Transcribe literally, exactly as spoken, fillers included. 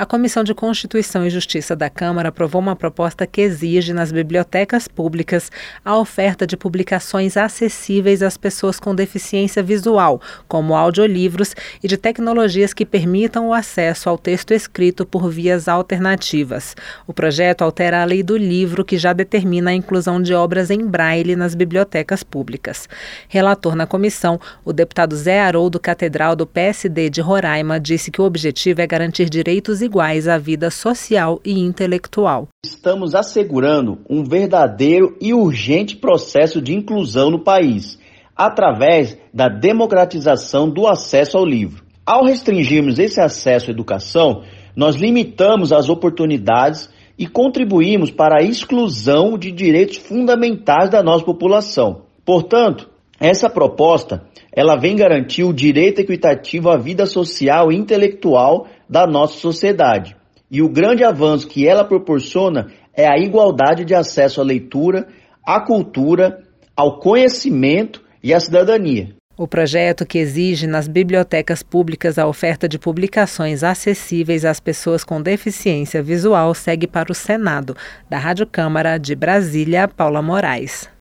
A Comissão de Constituição e Justiça da Câmara aprovou uma proposta que exige nas bibliotecas públicas a oferta de publicações acessíveis às pessoas com deficiência visual, como audiolivros, e de tecnologias que permitam o acesso ao texto escrito por vias alternativas. O projeto altera a lei do livro, que já determina a inclusão de obras em braille nas bibliotecas públicas. Relator na comissão, o deputado Zé Haroldo Catedral, do P S D de Roraima, disse que o objetivo é garantir direitos iguais à vida social e intelectual. Estamos assegurando um verdadeiro e urgente processo de inclusão no país, através da democratização do acesso ao livro. Ao restringirmos esse acesso à educação, nós limitamos as oportunidades e contribuímos para a exclusão de direitos fundamentais da nossa população. Portanto, essa proposta, ela vem garantir o direito equitativo à vida social e intelectual da nossa sociedade. E o grande avanço que ela proporciona é a igualdade de acesso à leitura, à cultura, ao conhecimento e à cidadania. O projeto, que exige nas bibliotecas públicas a oferta de publicações acessíveis às pessoas com deficiência visual, segue para o Senado. Da Rádio Câmara de Brasília, Paula Moraes.